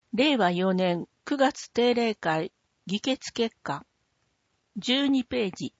令和4年9月定例会議決結果12ページ。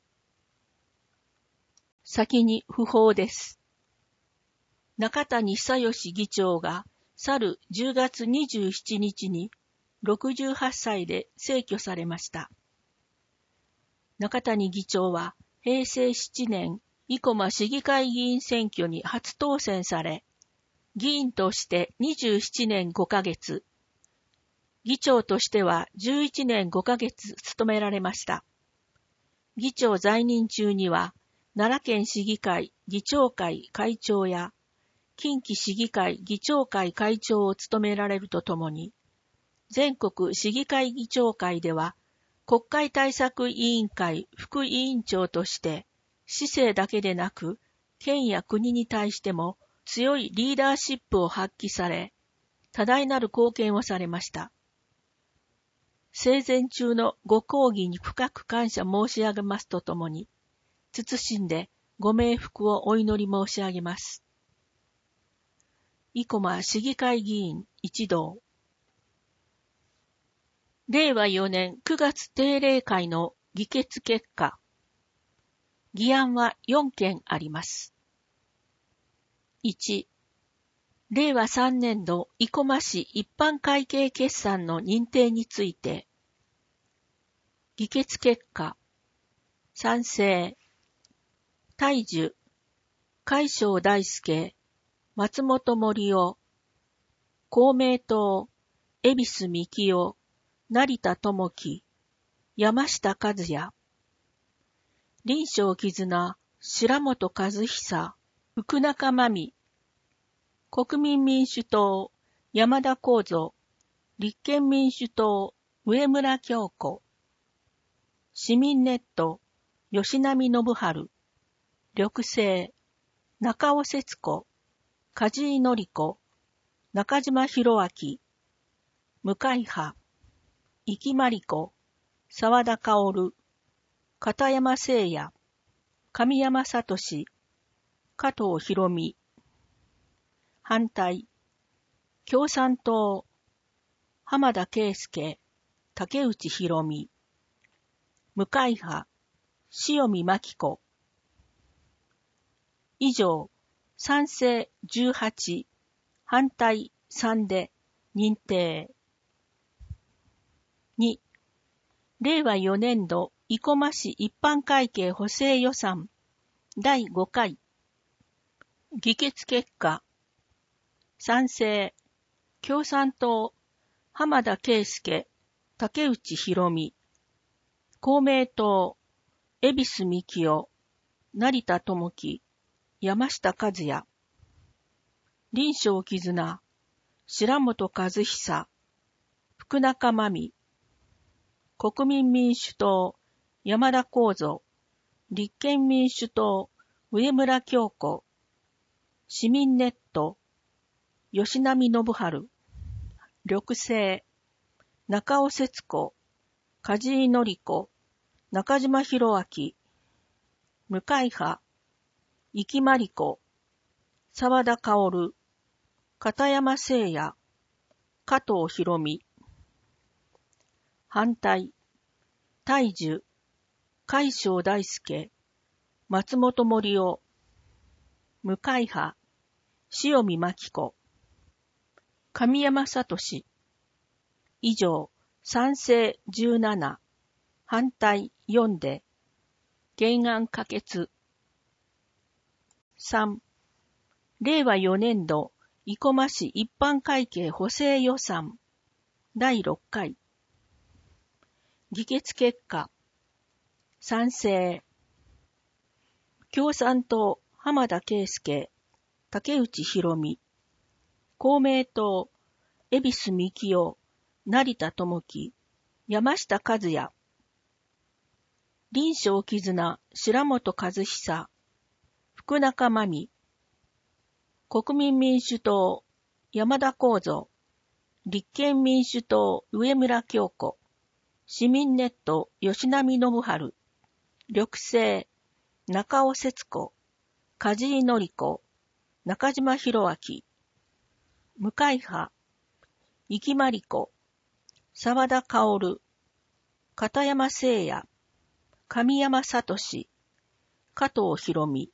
先に訃報です。中谷久義議長が去る10月27日に68歳で逝去されました。中谷議長は平成7年生駒市議会議員選挙に初当選され、議員として27年5ヶ月、議長としては11年5ヶ月務められました。議長在任中には、奈良県市議会議長会会長や、近畿市議会議長会会長を務められるとともに、全国市議会議長会では、国会対策委員会副委員長として、市政だけでなく、県や国に対しても強いリーダーシップを発揮され、多大なる貢献をされました。生前中のご厚誼に深く感謝申し上げますとともに、謹んでご冥福をお祈り申し上げます。生駒市議会議員一同。令和4年9月定例会の議決結果。議案は4件あります。1、令和3年度生駒市一般会計決算の認定について、議決結果、賛成、大樹、海将大輔、松本森夫、公明党、恵比寿幹夫、成田智樹、山下和也、林正絆、白本和久、福中真美、国民民主党、山田幸三、立憲民主党、上村京子、市民ネット、吉波信春、緑星、中尾節子、梶井紀子、中島博明、向井派、生木真理子、沢田薫、片山誠也、神山聡、加藤博美。反対、共産党、浜田圭介、竹内博美。無会派、塩見真紀子。以上、賛成18、反対3で認定。2、令和4年度生駒市一般会計補正予算第5回。議決結果。賛成、共産党、浜田圭介、竹内博美。公明党、恵比寿幹夫、成田智樹、山下和也。林正絆、白本和久、福中真美。国民民主党、山田幸三、立憲民主党、上村京子。市民ネット、吉波信春、緑星、中尾節子、梶井紀子、中島博明、向井派、生木真理子、沢田薫、片山誠也、加藤博美。反対、大樹、海将大輔、松本森夫、向井派、塩見真紀子。神山聡。以上、賛成17、反対4で、原案可決。3、令和4年度生駒市一般会計補正予算第6回。議決結果。賛成、共産党浜田圭介、竹内博美。公明党、恵比寿幹夫、成田智樹、山下和也。林正絆、白本和久、福中真美。国民民主党、山田幸三、立憲民主党、上村京子。市民ネット、吉波信春、緑星、中尾節子、梶井紀子、中島博明。無会派、生木真理子、 沢田薫、片山誠也、神山聡、加藤博美。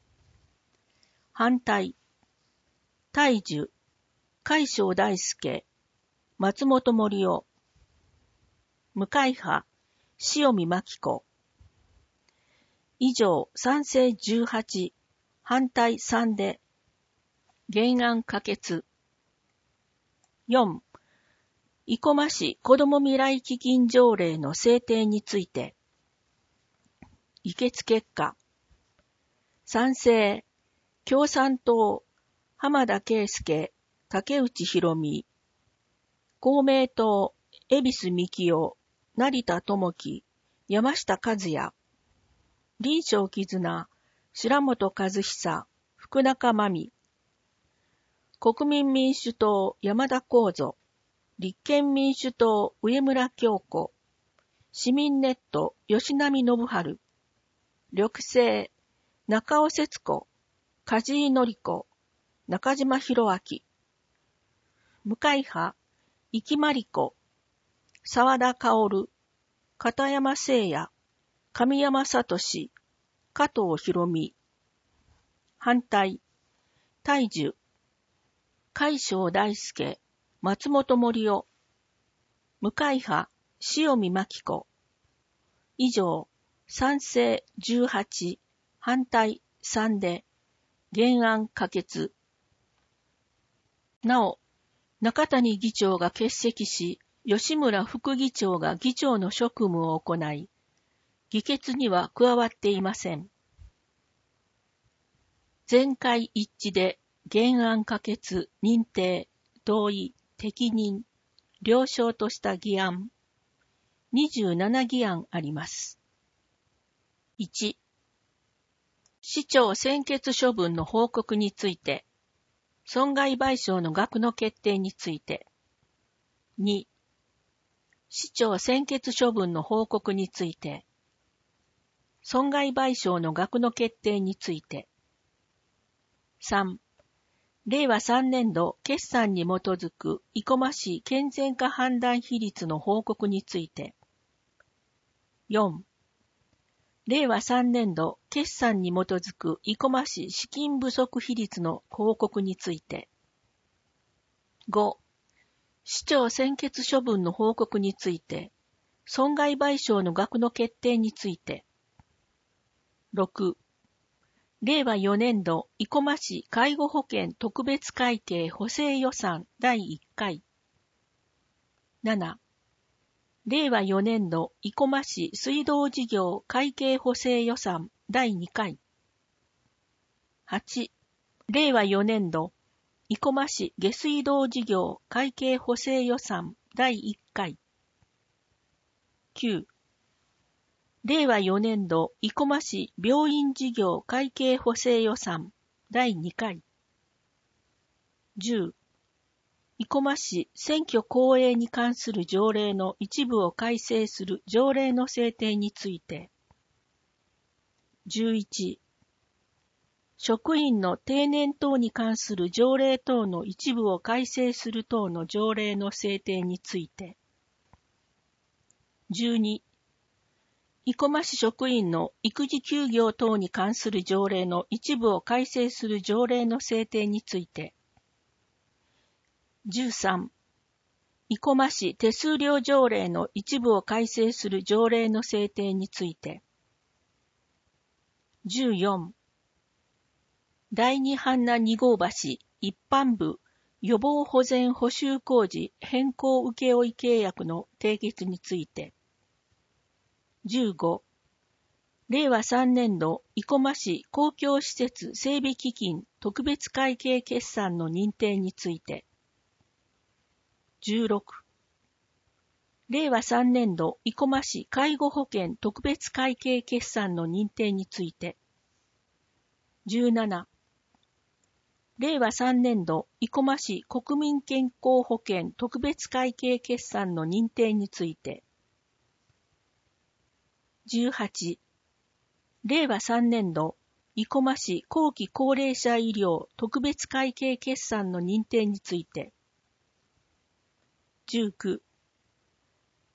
反対、大樹、海将大輔、松本森夫。無会派、塩見真紀子。以上、賛成18、反対3で、原案可決。4、生駒市子ども未来基金条例の制定について、議決結果。賛成、共産党、浜田圭介、竹内博美。公明党、恵比寿幹夫、成田智樹、山下和也。林正絆、白本和久、福中真美。国民民主党、山田幸三。立憲民主党、上村京子。市民ネット、吉波信春。緑星、中尾節子、梶井紀子、中島博明。無会派、生木真理子、沢田薫、片山誠也、神山聡、加藤博美。反対、大樹、海将大輔、松本森夫。無会派、塩見真紀子。以上、賛成18、反対3で、原案可決。なお、中谷議長が欠席し、吉村副議長が議長の職務を行い、議決には加わっていません。全会一致で原案可決、認定、同意、適任、了承とした議案、27議案あります。1、市長専決処分の報告について、損害賠償の額の決定について。2、市長専決処分の報告について、損害賠償の額の決定について。3、令和3年度決算に基づく生駒市健全化判断比率の報告について。4、令和3年度決算に基づく生駒市資金不足比率の報告について。5、市長専決処分の報告について、損害賠償の額の決定について。6、令和4年度生駒市介護保険特別会計補正予算第1回。7、令和4年度生駒市水道事業会計補正予算第2回。8、令和4年度生駒市下水道事業会計補正予算第1回。9、令和4年度生駒市病院事業会計補正予算第2回。10、生駒市選挙公営に関する条例の一部を改正する条例の制定について。11、職員の定年等に関する条例等の一部を改正する等の条例の制定について。12、生駒市職員の育児休業等に関する条例の一部を改正する条例の制定について。13、生駒市手数料条例の一部を改正する条例の制定について。14、第二阪奈2号橋一般部予防保全補修工事変更請負契約の締結について。15、令和3年度生駒市公共施設整備基金特別会計決算の認定について。16、令和3年度生駒市介護保険特別会計決算の認定について。17、令和3年度生駒市国民健康保険特別会計決算の認定について。18、令和3年度生駒市後期高齢者医療特別会計決算の認定について。19、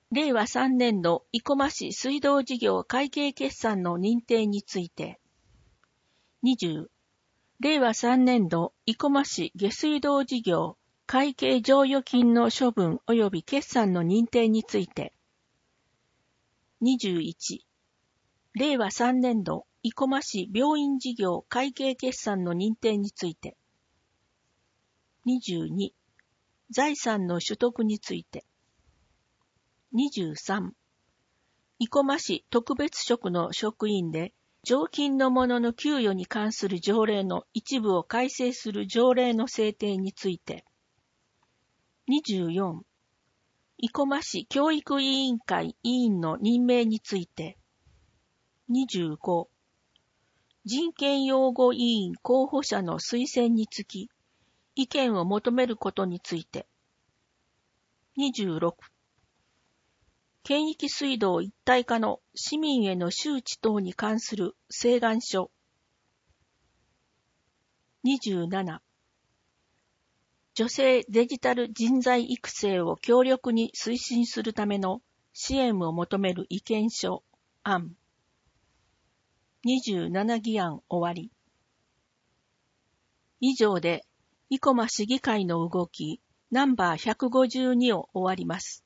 令和3年度生駒市水道事業会計決算の認定について。20、令和3年度生駒市下水道事業会計剰余金の処分及び決算の認定について。21、令和3年度生駒市病院事業会計決算の認定について。22、財産の取得について。23、生駒市特別職の職員で常勤の者の給与に関する条例の一部を改正する条例の制定について。24、生駒市教育委員会委員の任命について。25、人権擁護委員候補者の推薦につき、意見を求めることについて。26、県域水道一体化の市民への周知等に関する請願書。27、女性デジタル人材育成を強力に推進するための支援を求める意見書案。27議案終わり。以上で、生駒市議会の動きナンバー152を終わります。